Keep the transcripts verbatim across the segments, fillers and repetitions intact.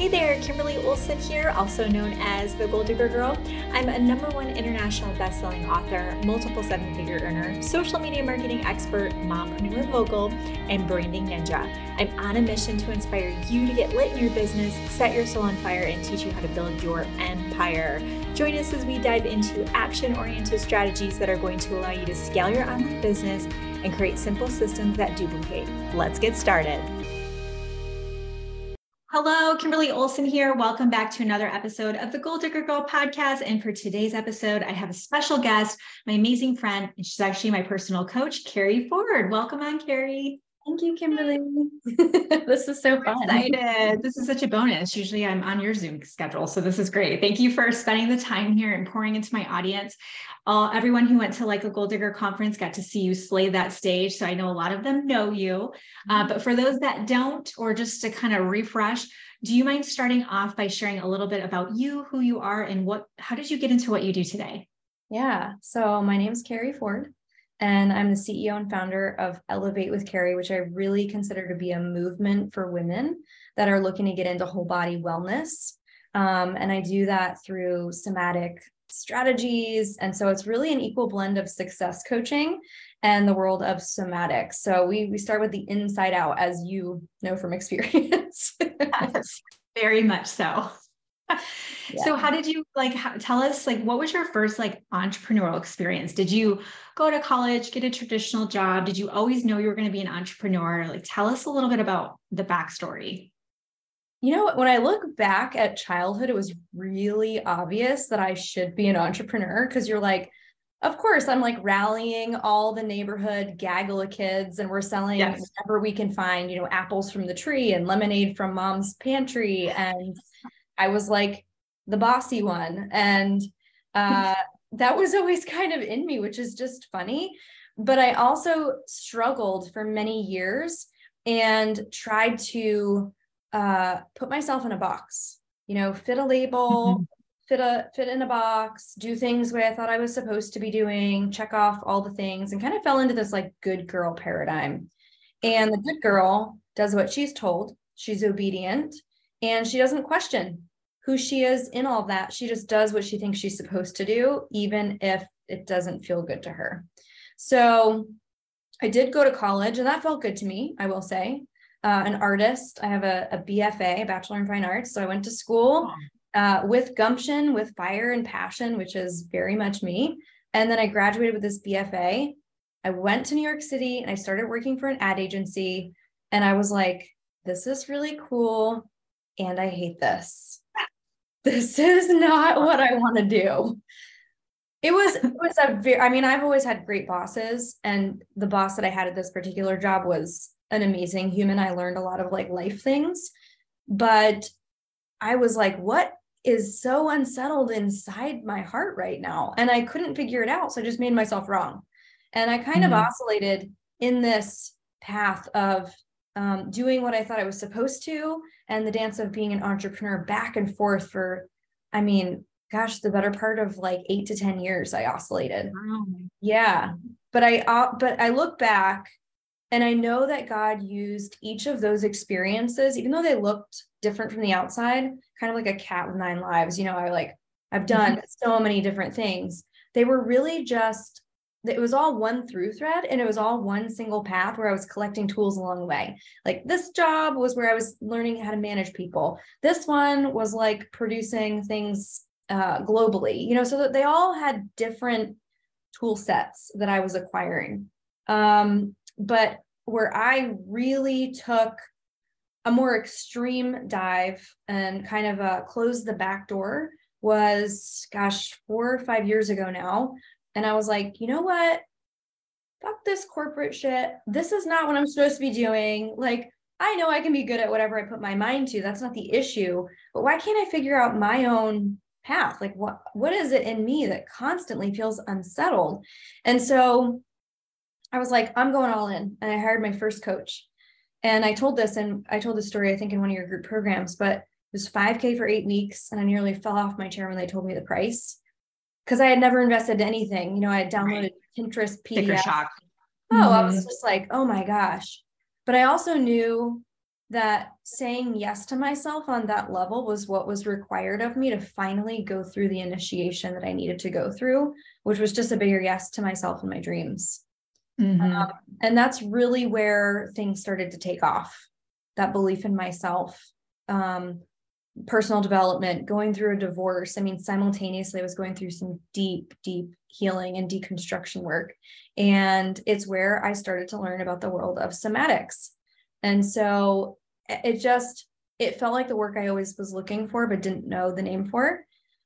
Hey there, Kimberly Olson here, also known as the Goal Digger Girl. I'm a number one international best-selling author, multiple seven-figure earner, social media marketing expert, mompreneur mogul, and branding ninja. I'm on a mission to inspire you to get lit in your business, set your soul on fire, and teach you how to build your empire. Join us as we dive into action-oriented strategies that are going to allow you to scale your online business and create simple systems that duplicate. Let's get started. Hello, Kimberly Olson here. Welcome back to another episode of the Goal Digger Girl podcast. And for today's episode, I have a special guest, my amazing friend, and she's actually my personal coach, Carrie Ford. Welcome on, Carrie. Thank you, Kimberly. This is so fun. I'm excited. This is such a bonus. Usually I'm on your Zoom schedule, so this is great. Thank you for spending the time here and pouring into my audience. Uh, everyone who went to like a Goal Digger conference got to see you slay that stage. So I know a lot of them know you, uh, but for those that don't, or just to kind of refresh, do you mind starting off by sharing a little bit about you, who you are, and what, how did you get into what you do today? Yeah. So my name is Carrie Ford, and I'm the C E O and founder of Elevate with Carrie, which I really consider to be a movement for women that are looking to get into whole body wellness. Um, and I do that through somatic strategies. And so it's really an equal blend of success coaching and the world of somatics. So we, we start with the inside out, as you know from experience. Yes, very much so. Yeah. So how did you like, how, tell us, like, what was your first like entrepreneurial experience? Did you go to college, get a traditional job? Did you always know you were going to be an entrepreneur? Like, tell us a little bit about the backstory. You know, when I look back at childhood, it was really obvious that I should be an entrepreneur, because you're like, of course, I'm like rallying all the neighborhood gaggle of kids, and we're selling yes. whatever we can find, you know, apples from the tree and lemonade from mom's pantry. And I was like the bossy one. And uh, that was always kind of in me, which is just funny. But I also struggled for many years and tried to uh, put myself in a box, you know, fit a label, mm-hmm. fit a, fit in a box, do things the way I thought I was supposed to be doing, check off all the things, and kind of fell into this like good girl paradigm. And the good girl does what she's told. She's obedient, and she doesn't question who she is in all of that. She just does what she thinks she's supposed to do, even if it doesn't feel good to her. So I did go to college, and that felt good to me, I will say. Uh, an artist. I have a, a B F A, a Bachelor in Fine Arts. So I went to school uh, with gumption, with fire and passion, which is very much me. And then I graduated with this B F A. I went to New York City and I started working for an ad agency. And I was like, this is really cool. And I hate this. This is not what I want to do. It was, it was a very, I mean, I've always had great bosses. And the boss that I had at this particular job was an amazing human. I learned a lot of like life things, but I was like, what is so unsettled inside my heart right now? And I couldn't figure it out. So I just made myself wrong. And I kind mm-hmm. of oscillated in this path of um, doing what I thought I was supposed to, and the dance of being an entrepreneur, back and forth for, I mean, gosh, the better part of like eight to ten years I oscillated. Wow. Yeah. But I, uh, but I look back, and I know that God used each of those experiences, even though they looked different from the outside, kind of like a cat with nine lives. You know, I like, I've done mm-hmm. so many different things. They were really just, it was all one through thread, and it was all one single path where I was collecting tools along the way. Like this job was where I was learning how to manage people. This one was like producing things uh, globally, you know, so that they all had different tool sets that I was acquiring. Um, But where I really took a more extreme dive and kind of uh, closed the back door was, gosh, four or five years ago now. And I was like, you know what? Fuck this corporate shit. This is not what I'm supposed to be doing. Like, I know I can be good at whatever I put my mind to. That's not the issue. But why can't I figure out my own path? Like, what what is it in me that constantly feels unsettled? And so I was like, I'm going all in. And I hired my first coach. And I told this, and I told this story, I think, in one of your group programs, but it was five K for eight weeks. And I nearly fell off my chair when they told me the price, because I had never invested in anything. You know, I had downloaded right. Pinterest P D F. Sticker shock. Oh, Mm-hmm. I was just like, oh my gosh. But I also knew that saying yes to myself on that level was what was required of me to finally go through the initiation that I needed to go through, which was just a bigger yes to myself and my dreams. Mm-hmm. Um, and that's really where things started to take off. That belief in myself, um, personal development, going through a divorce. I mean, simultaneously, I was going through some deep, deep healing and deconstruction work. And it's where I started to learn about the world of somatics. And so it just, it felt like the work I always was looking for, but didn't know the name for.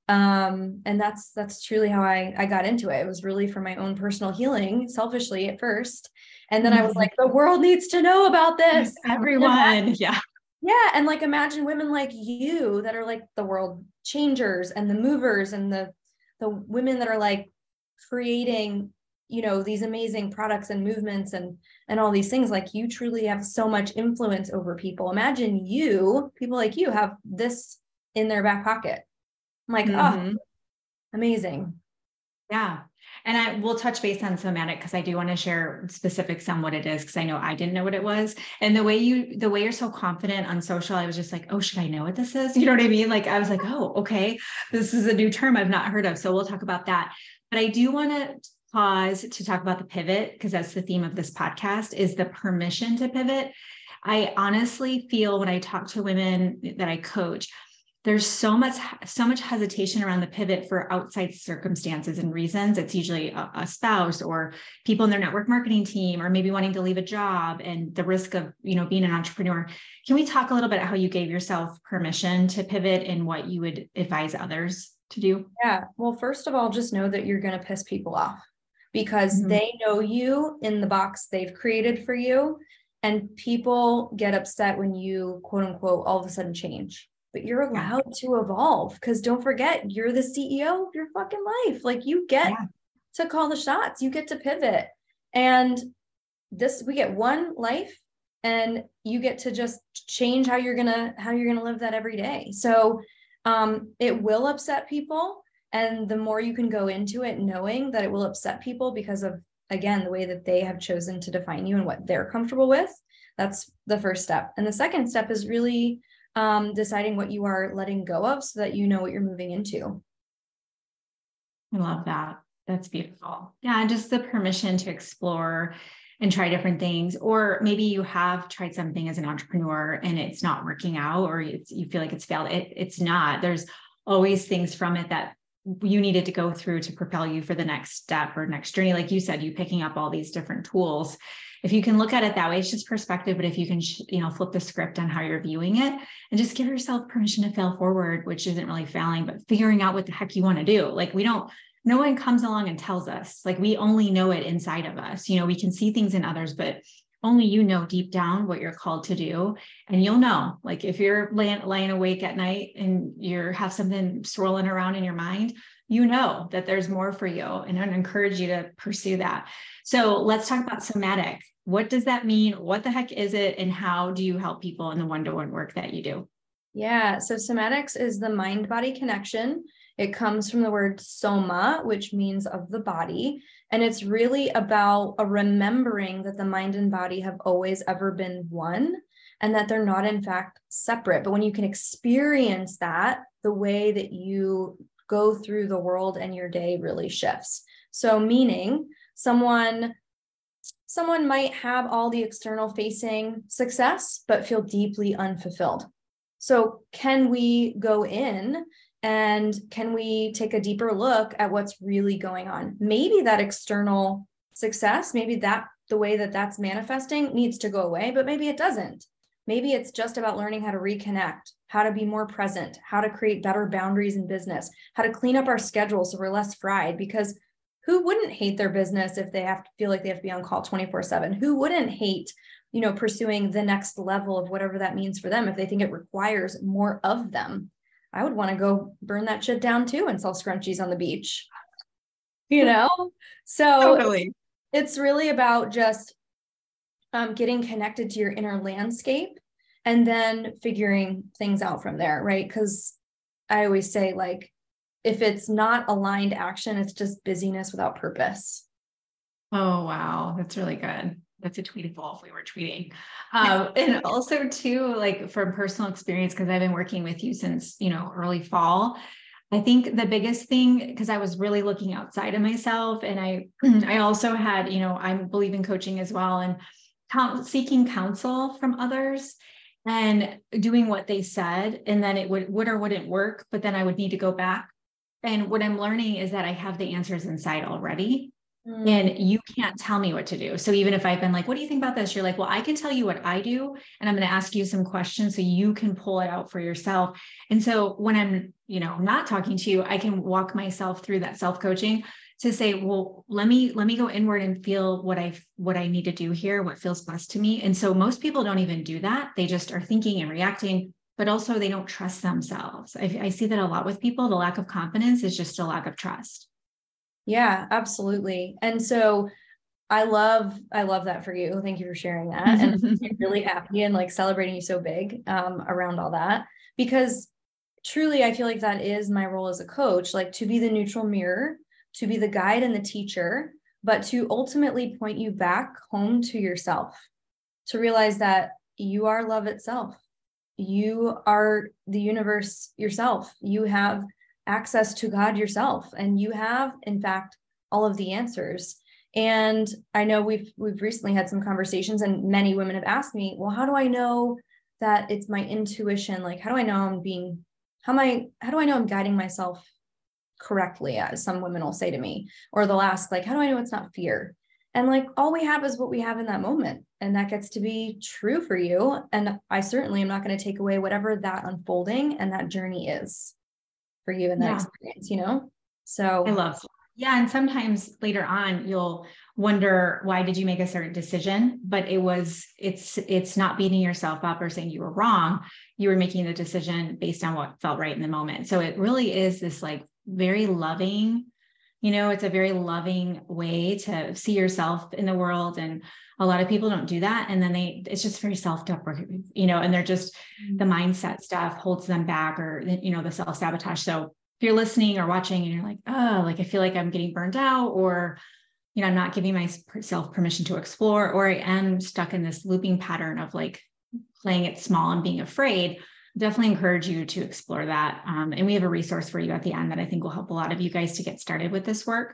Um, and that's, that's truly how I, I got into it. It was really for my own personal healing, selfishly at first. And then I was like, the world needs to know about this. Everyone. Yeah. Yeah. And like, imagine women like you that are like the world changers and the movers and the, the women that are like creating, you know, these amazing products and movements and, and all these things. Like, you truly have so much influence over people. Imagine you, people like you have this in their back pocket. I'm like, Mm-hmm. oh, amazing. Yeah. And I will touch base on somatic because I do want to share specifics on what it is, because I know I didn't know what it was. And the way you, the way you're so confident on social, I was just like, oh, should I know what this is? You know what I mean? Like, I was like, oh, okay, this is a new term I've not heard of. So we'll talk about that. But I do want to pause to talk about the pivot, because that's the theme of this podcast, is the permission to pivot. I honestly feel when I talk to women that I coach, there's so much, so much hesitation around the pivot for outside circumstances and reasons. It's usually a, a spouse or people in their network marketing team, or maybe wanting to leave a job and the risk of, you know, being an entrepreneur. Can we talk a little bit how you gave yourself permission to pivot and what you would advise others to do? Yeah. Well, first of all, just know that you're going to piss people off, because Mm-hmm. they know you in the box they've created for you. And people get upset when you, quote unquote, all of a sudden change. But you're allowed yeah. to evolve, because don't forget, you're the C E O of your fucking life. Like, you get yeah. to call the shots, you get to pivot. And this, we get one life, and you get to just change how you're gonna, how you're gonna live that every day. So um, it will upset people. And the more you can go into it knowing that it will upset people because of, again, the way that they have chosen to define you and what they're comfortable with, that's the first step. And the second step is really um, deciding what you are letting go of so that you know what you're moving into. I love that. That's beautiful. Yeah. And just the permission to explore and try different things. Or maybe you have tried something as an entrepreneur and it's not working out, or it's, you feel like it's failed. It, it's not. There's always things from it that you needed to go through to propel you for the next step or next journey. Like you said, you picking up all these different tools. If you can look at it that way, it's just perspective. But if you can, you know, flip the script on how you're viewing it and just give yourself permission to fail forward, which isn't really failing, but figuring out what the heck you want to do. Like, we don't, no one comes along and tells us. Like, we only know it inside of us. You know, we can see things in others, but only you know deep down what you're called to do. And you'll know, like, if you're laying, laying awake at night and you have something swirling around in your mind, you know that there's more for you, and I encourage you to pursue that. So let's talk about somatic. What does that mean? What the heck is it? And how do you help people in the one-to-one work that you do? Yeah. So somatics is the mind-body connection. It comes from the word soma, which means of the body. And it's really about a remembering that the mind and body have always ever been one, and that they're not in fact separate. But when you can experience that, the way that you go through the world and your day really shifts. So meaning someone, someone might have all the external facing success, but feel deeply unfulfilled. So can we go in and can we take a deeper look at what's really going on? Maybe that external success, maybe that the way that that's manifesting needs to go away, but maybe it doesn't. Maybe it's just about learning how to reconnect, how to be more present, how to create better boundaries in business, how to clean up our schedule so we're less fried. Because who wouldn't hate their business if they have to feel like they have to be on call twenty-four seven? Who wouldn't hate, you know, pursuing the next level of whatever that means for them if they think it requires more of them? I would want to go burn that shit down too and sell scrunchies on the beach, you know? So Totally. It's really about just um, getting connected to your inner landscape and then figuring things out from there, right? Because I always say, like, if it's not aligned action, it's just busyness without purpose. Oh, wow. That's really good. That's a tweetable if we were tweeting. Um, and also too, like from personal experience, because I've been working with you since, you know, early fall. I think the biggest thing, because I was really looking outside of myself, and I, I also had, you know, I believe in coaching as well, and count, seeking counsel from others and doing what they said, and then it would, would or wouldn't work, but then I would need to go back. And what I'm learning is that I have the answers inside already. Mm. And you can't tell me what to do. So even if I've been like, what do you think about this? You're like, well, I can tell you what I do. And I'm going to ask you some questions so you can pull it out for yourself. And so when I'm, you know, not talking to you, I can walk myself through that self-coaching to say, well, let me, let me go inward and feel what I, what I need to do here, what feels best to me. And so most people don't even do that. They just are thinking and reacting, but also they don't trust themselves. I, I see that a lot with people. The lack of confidence is just a lack of trust. Yeah, absolutely. And so I love, I love that for you. Thank you for sharing that. And I'm really happy and like celebrating you so big um, around all that, because truly, I feel like that is my role as a coach, like to be the neutral mirror, to be the guide and the teacher, but to ultimately point you back home to yourself, to realize that you are love itself. You are the universe yourself. You have access to God yourself, and you have, in fact, all of the answers. And I know we've we've recently had some conversations, and many women have asked me, well, how do I know that it's my intuition? Like, how do I know I'm being, how am I, how do I know I'm guiding myself correctly, as some women will say to me, or they'll ask, like, how do I know it's not fear? And like, all we have is what we have in that moment. And that gets to be true for you. And I certainly am not going to take away whatever that unfolding and that journey is for you in that yeah. experience, you know? So I love, yeah. And sometimes later on, you'll wonder, why did you make a certain decision? But it was, it's, it's not beating yourself up or saying you were wrong. You were making the decision based on what felt right in the moment. So it really is this like very loving, you know, it's a very loving way to see yourself in the world. And a lot of people don't do that. And then they, it's just very self-deprecating, you know, and they're just, the mindset stuff holds them back, or, you know, the self-sabotage. So if you're listening or watching and you're like, oh, like, I feel like I'm getting burned out, or, you know, I'm not giving myself permission to explore, or I am stuck in this looping pattern of like playing it small and being afraid, definitely encourage you to explore that. Um, and we have a resource for you at the end that I think will help a lot of you guys to get started with this work.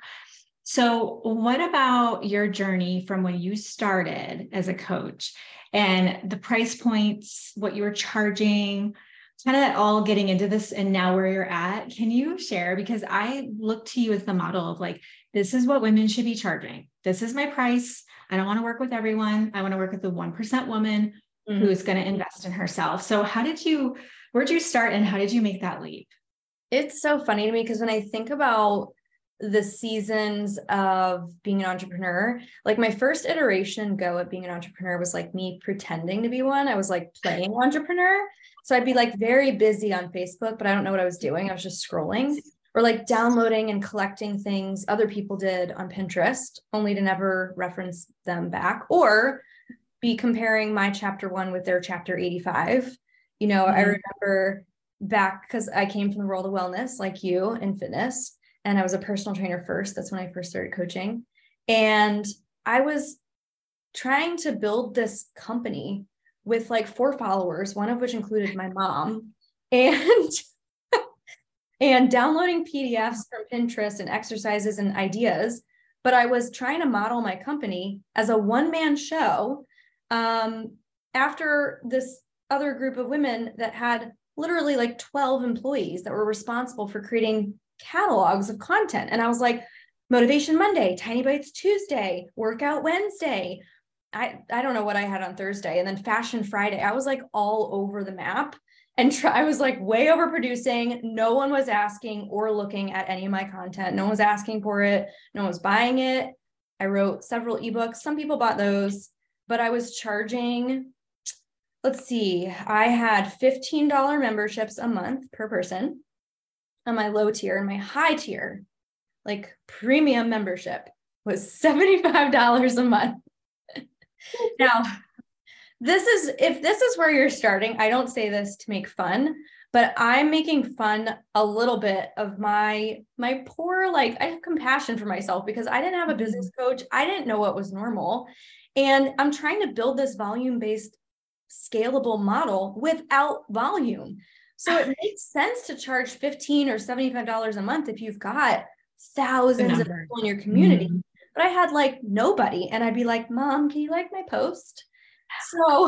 So what about your journey from when you started as a coach and the price points, what you were charging, kind of all getting into this and now where you're at? Can you share? Because I look to you as the model of like, this is what women should be charging. This is my price. I don't want to work with everyone. I want to work with the one percent woman mm-hmm. who is going to invest in herself. So how did you, where'd you start and how did you make that leap? It's so funny to me because when I think about the seasons of being an entrepreneur, like my first iteration go at being an entrepreneur was like me pretending to be one. I was like playing entrepreneur. So I'd be like very busy on Facebook, but I don't know what I was doing. I was just scrolling or like downloading and collecting things other people did on Pinterest, only to never reference them back or be comparing my chapter one with their chapter eighty-five. You know, mm-hmm. I remember back because I came from the world of wellness like you and fitness. And I was a personal trainer first. That's when I first started coaching. And I was trying to build this company with like four followers, one of which included my mom, and, and downloading P D Fs from Pinterest and exercises and ideas. But I was trying to model my company as a one-man show um, after this other group of women that had literally like twelve employees that were responsible for creating catalogs of content. And I was like, Motivation Monday, Tiny Bites Tuesday, Workout Wednesday. I, I don't know what I had on Thursday. And then Fashion Friday. I was like all over the map and try, I was like way overproducing. No one was asking or looking at any of my content. No one was asking for it. No one was buying it. I wrote several ebooks. Some people bought those, but I was charging, let's see, I had fifteen dollars memberships a month per person on my low tier, and my high tier, like premium membership, was seventy-five dollars a month. Now, this is, if this is where you're starting, I don't say this to make fun, but I'm making fun a little bit of my, my poor, like I have compassion for myself because I didn't have a business coach. I didn't know what was normal. And I'm trying to build this volume-based scalable model without volume. So it makes sense to charge fifteen or seventy-five dollars a month if you've got thousands of people in your community. Mm-hmm. But I had like nobody. And I'd be like, Mom, can you like my post? So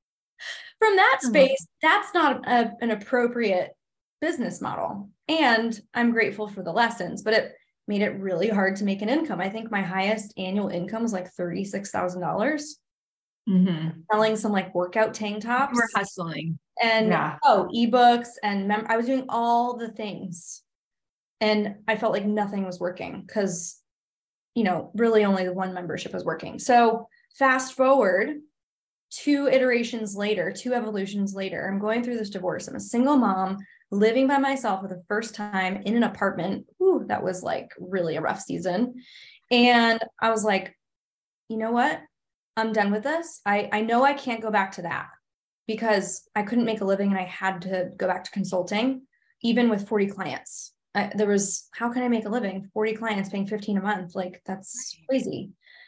from that space, that's not a, an appropriate business model. And I'm grateful for the lessons, but it made it really hard to make an income. I think my highest annual income was like thirty-six thousand dollars. Mm-hmm. Selling some like workout tank tops. We're hustling. And yeah. oh, ebooks and mem- I was doing all the things. And I felt like nothing was working because, you know, really only the one membership was working. So fast forward two iterations later, two evolutions later, I'm going through this divorce. I'm a single mom living by myself for the first time in an apartment. Ooh, that was like really a rough season. And I was like, you know what? I'm done with this. I, I know I can't go back to that because I couldn't make a living and I had to go back to consulting, even with forty clients. I, there was, how can I make a living? forty clients paying fifteen a month. Like that's crazy.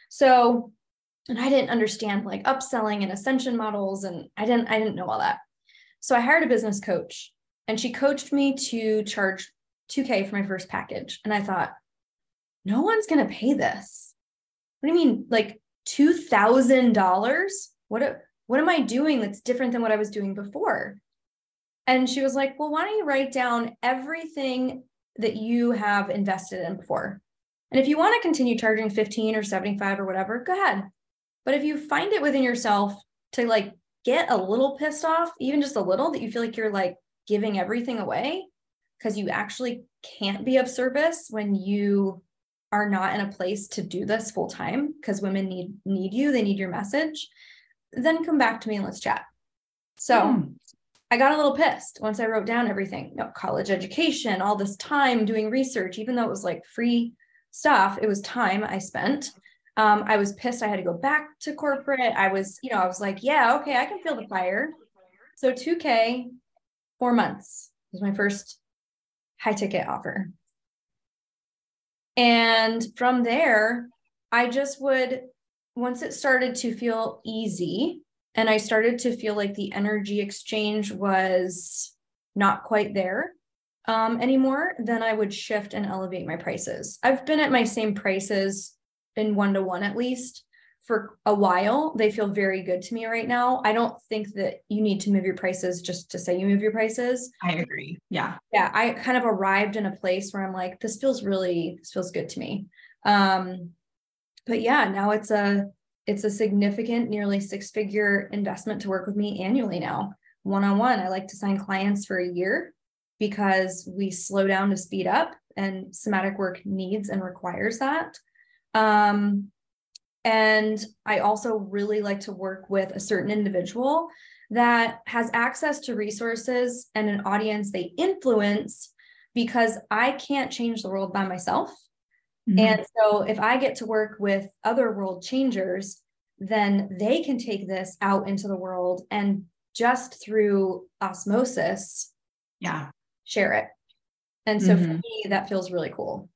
So, and I didn't understand like upselling and ascension models. And I didn't, I didn't know all that. So I hired a business coach and she coached me to charge two K for my first package. And I thought, no one's going to pay this. What do you mean? Like two thousand dollars? What, what am I doing that's different than what I was doing before? And she was like, well, why don't you write down everything that you have invested in before? And if you want to continue charging fifteen or seventy-five or whatever, go ahead. But if you find it within yourself to like get a little pissed off, even just a little, that you feel like you're like giving everything away because you actually can't be of service when you are not in a place to do this full time because women need, need you, they need your message, then come back to me and let's chat. So mm. I got a little pissed once I wrote down everything, you know, college education, all this time doing research, even though it was like free stuff, it was time I spent. Um, I was pissed. I had to go back to corporate. I was, you know, I was like, yeah, okay, I can feel the fire. So two K, four months was my first high ticket offer. And from there, I just would, once it started to feel easy and I started to feel like the energy exchange was not quite there um, anymore, then I would shift and elevate my prices. I've been at my same prices in one-to-one at least for a while. They feel very good to me right now. I don't think that you need to move your prices just to say you move your prices. I agree. Yeah. Yeah. I kind of arrived in a place where I'm like, this feels really, this feels good to me. Um, but yeah, now it's a, it's a significant, nearly six figure investment to work with me annually now. One-on-one. I like to sign clients for a year because we slow down to speed up and somatic work needs and requires that. Um, and I also really like to work with a certain individual that has access to resources and an audience they influence because I can't change the world by myself. Mm-hmm. And so if I get to work with other world changers, then they can take this out into the world and just through osmosis, yeah, share it. And so mm-hmm. for me, that feels really cool.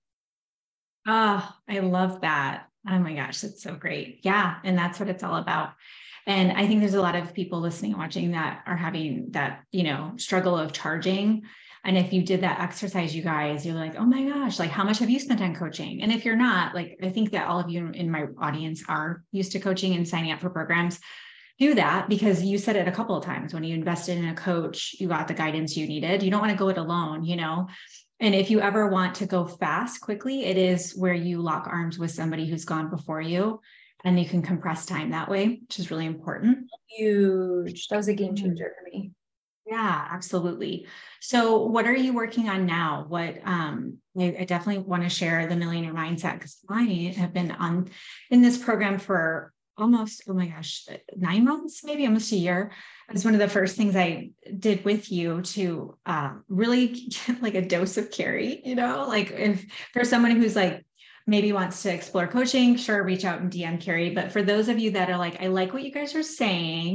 Oh, I love that. Oh my gosh, that's so great. Yeah. And that's what it's all about. And I think there's a lot of people listening and watching that are having that, you know, struggle of charging. And if you did that exercise, you guys, you're like, oh my gosh, like how much have you spent on coaching? And if you're not, like, I think that all of you in my audience are used to coaching and signing up for programs. Do that because you said it a couple of times when you invested in a coach, you got the guidance you needed. You don't want to go it alone, you know? And if you ever want to go fast quickly, it is where you lock arms with somebody who's gone before you and you can compress time that way, which is really important. Huge. That was a game changer for me. Yeah, absolutely. So what are you working on now? What, um, I, I definitely want to share the Millionaire Mindset because I have been on in this program for almost, oh my gosh, nine months, maybe almost a year. It's one of the first things I did with you to uh, really get like a dose of Carrie, you know, like if for someone who's like, maybe wants to explore coaching, sure, reach out and D M Carrie. But for those of you that are like, I like what you guys are saying,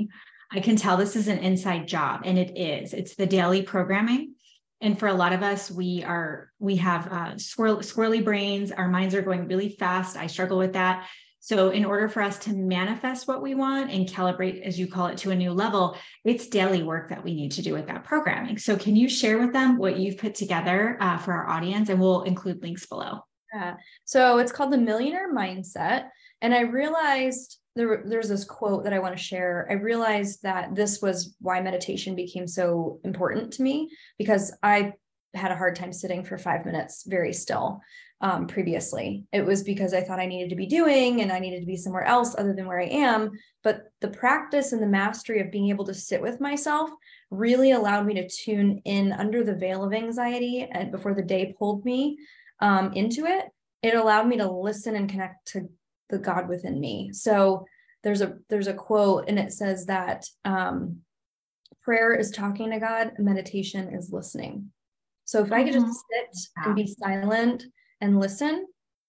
I can tell this is an inside job, and it is. It's the daily programming. And for a lot of us, we are, we have uh, squirrel, squirrely brains. Our minds are going really fast. I struggle with that. So in order for us to manifest what we want and calibrate, as you call it, to a new level, it's daily work that we need to do with that programming. So can you share with them what you've put together uh, for our audience? And we'll include links below. Yeah. So it's called the Millionaire Mindset. And I realized there, there's this quote that I want to share. I realized that this was why meditation became so important to me, because I had a hard time sitting for five minutes very still. Um, previously, it was because I thought I needed to be doing and I needed to be somewhere else other than where I am. But the practice and the mastery of being able to sit with myself really allowed me to tune in under the veil of anxiety. And before the day pulled me um, into it, it allowed me to listen and connect to the God within me. So there's a there's a quote, and it says that um, prayer is talking to God, meditation is listening. So if I could just sit and be silent and listen,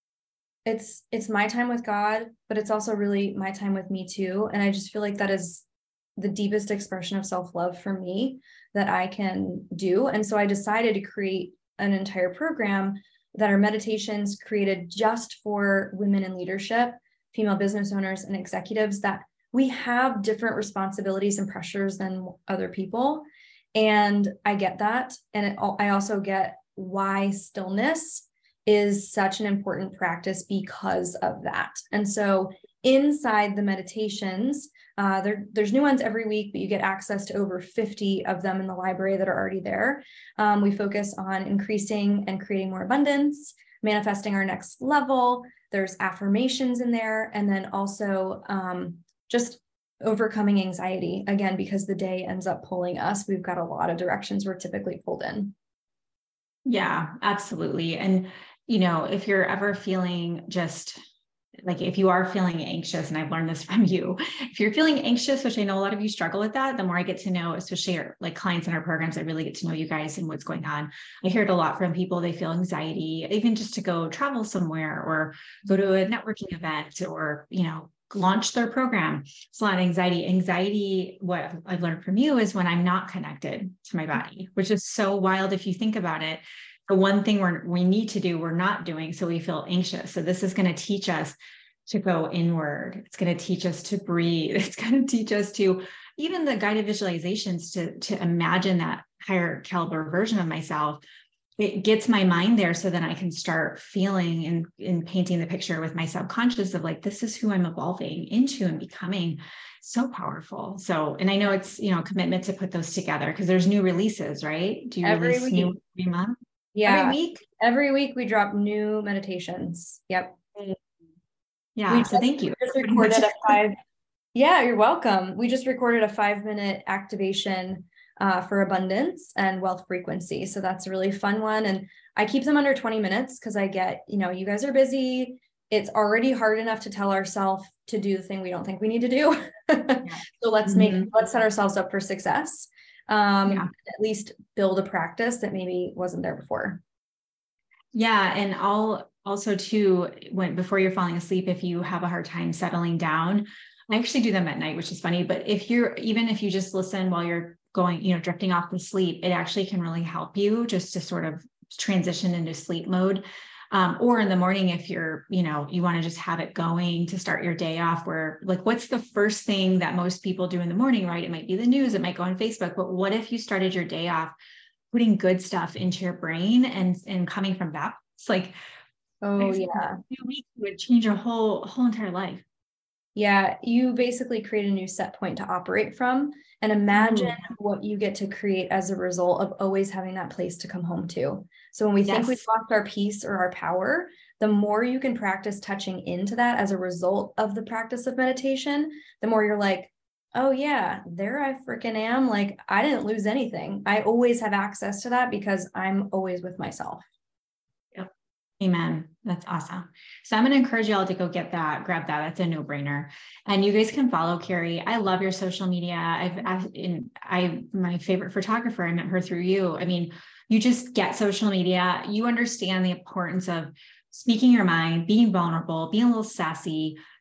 it's it's my time with God, but it's also really my time with me too. And I just feel like that is the deepest expression of self-love for me that I can do. And so I decided to create an entire program that are meditations created just for women in leadership, female business owners and executives, that we have different responsibilities and pressures than other people. And I get that. And it, I also get why stillness is such an important practice because of that. And so inside the meditations, uh, there, there's new ones every week, but you get access to over fifty of them in the library that are already there. Um, we focus on increasing and creating more abundance, manifesting our next level. There's affirmations in there. And then also um, just overcoming anxiety, again, because the day ends up pulling us. We've got a lot of directions we're typically pulled in. Yeah, absolutely. And, you know, if you're ever feeling just like, if you are feeling anxious, and I've learned this from you, if you're feeling anxious, which I know a lot of you struggle with that, the more I get to know, especially our, like clients in our programs, I really get to know you guys and what's going on. I hear it a lot from people. They feel anxiety, even just to go travel somewhere or go to a networking event or, you know, launch their program. It's a lot of anxiety. Anxiety, what I've learned from you, is when I'm not connected to my body, which is so wild if you think about it. The one thing we're, we need to do, we're not doing, so we feel anxious. So this is going to teach us to go inward. It's going to teach us to breathe. It's going to teach us to, even the guided visualizations, to, to imagine that higher caliber version of myself. It gets my mind there so then I can start feeling and, and painting the picture with my subconscious of like, this is who I'm evolving into and becoming. So powerful. So, and I know it's, you know, commitment to put those together because there's new releases, right? Do you Every release week. new every month? Yeah. Every week? Every week we drop new meditations. Yep. Yeah. We so just, thank you. We just recorded a five. Yeah, you're welcome. We just recorded a five minute activation uh, for abundance and wealth frequency. So that's a really fun one. And I keep them under twenty minutes because I get, you know, you guys are busy. It's already hard enough to tell ourselves to do the thing we don't think we need to do. Yeah. So let's mm-hmm. make, let's set ourselves up for success. Um, yeah. At least build a practice that maybe wasn't there before. Yeah. And I'll also too, when, before you're falling asleep, if you have a hard time settling down, I actually do them at night, which is funny, but if you're, even if you just listen while you're going, you know, drifting off to sleep, it actually can really help you just to sort of transition into sleep mode. Um, or in the morning, if you're, you know, you want to just have it going to start your day off, where like, what's the first thing that most people do in the morning, right? It might be the news, it might go on Facebook, but what if you started your day off putting good stuff into your brain and, and coming from that? It's like, oh yeah, it would change your whole, whole entire life. Yeah. You basically create a new set point to operate from, and imagine mm. what you get to create as a result of always having that place to come home to. So when we yes. think we've lost our peace or our power, the more you can practice touching into that as a result of the practice of meditation, the more you're like, oh yeah, there I freaking am. Like I didn't lose anything. I always have access to that because I'm always with myself. Yep. Amen. That's awesome. So I'm going to encourage y'all to go get that, grab that. That's a no brainer. And you guys can follow Carrie. I love your social media. I've, I've in, I, my favorite photographer, I met her through you. I mean, you just get social media. You understand the importance of speaking your mind, being vulnerable, being a little sassy,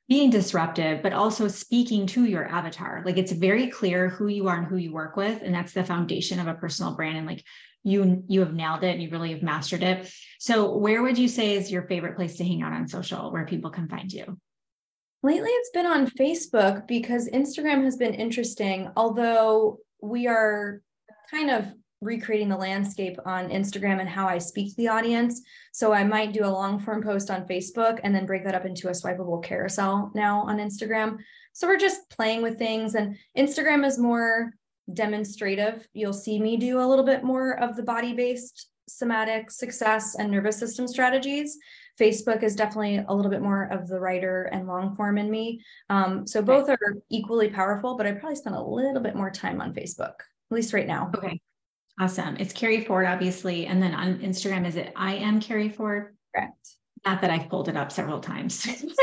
being disruptive, but also speaking to your avatar. Like it's very clear who you are and who you work with. And that's the foundation of a personal brand. And like you, you have nailed it and you really have mastered it. So where would you say is your favorite place to hang out on social, where people can find you? Lately, it's been on Facebook because Instagram has been interesting, although we are kind of recreating the landscape on Instagram and how I speak to the audience. So I might do a long form post on Facebook and then break that up into a swipeable carousel now on Instagram. So we're just playing with things, and Instagram is more demonstrative. You'll see me do a little bit more of the body-based somatic success and nervous system strategies. Facebook is definitely a little bit more of the writer and long form in me. Um, so both are equally powerful, but I probably spend a little bit more time on Facebook, at least right now. Okay. Awesome. It's Carrie Ford, obviously. And then on Instagram, is it I am Carrie Ford? Correct. Not that I've pulled it up several times.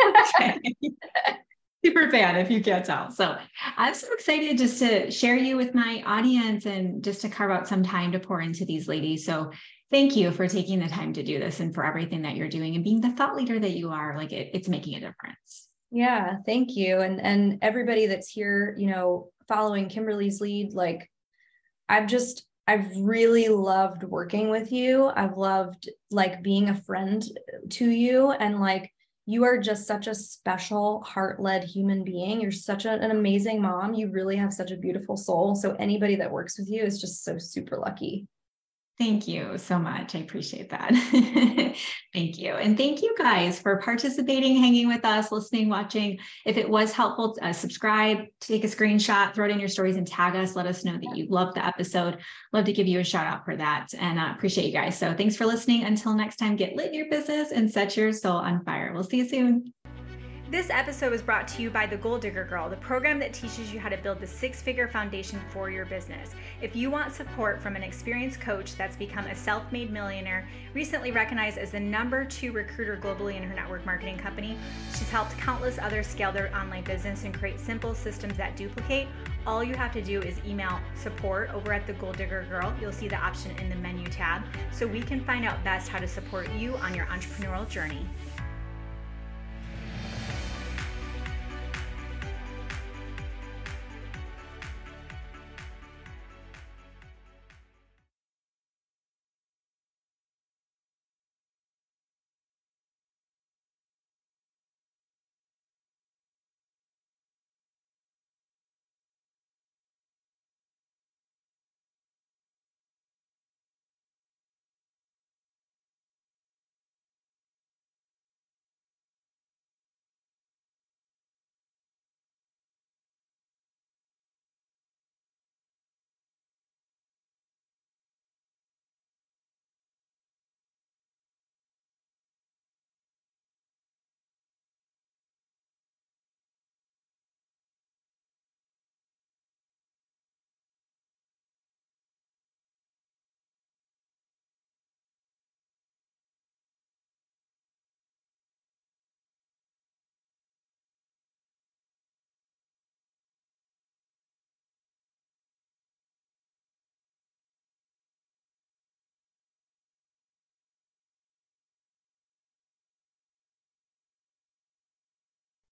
Super fan, if you can't tell. So I'm so excited just to share you with my audience and just to carve out some time to pour into these ladies. So thank you for taking the time to do this and for everything that you're doing and being the thought leader that you are. Like it, it's making a difference. Yeah, thank you. And, and everybody that's here, you know, following Kimberly's lead, like I've just, I've really loved working with you. I've loved like being a friend to you, and like you are just such a special heart-led human being. You're such a, an amazing mom. You really have such a beautiful soul. So anybody that works with you is just so super lucky. Thank you so much. I appreciate that. Thank you. And thank you guys for participating, hanging with us, listening, watching. If it was helpful, uh, subscribe, take a screenshot, throw it in your stories and tag us. Let us know that you loved the episode. Love to give you a shout out for that, and uh, appreciate you guys. So thanks for listening. Until next time, get lit in your business and set your soul on fire. We'll see you soon. This episode was brought to you by The Goal Digger Girl, the program that teaches you how to build the six-figure foundation for your business. If you want support from an experienced coach that's become a self-made millionaire, recently recognized as the number two recruiter globally in her network marketing company, she's helped countless others scale their online business and create simple systems that duplicate. All you have to do is email support over at The Goal Digger Girl. You'll see the option in the menu tab, so we can find out best how to support you on your entrepreneurial journey.